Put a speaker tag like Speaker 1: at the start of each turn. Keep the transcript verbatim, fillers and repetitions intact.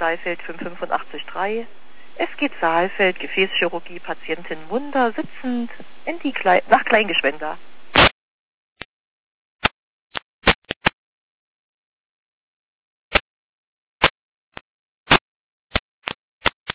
Speaker 1: Saalfeld fünfundachtzig Komma drei. Es geht Saalfeld, Gefäßchirurgie, Patientin Munder, sitzend in die Klei nach Kleingeschwender.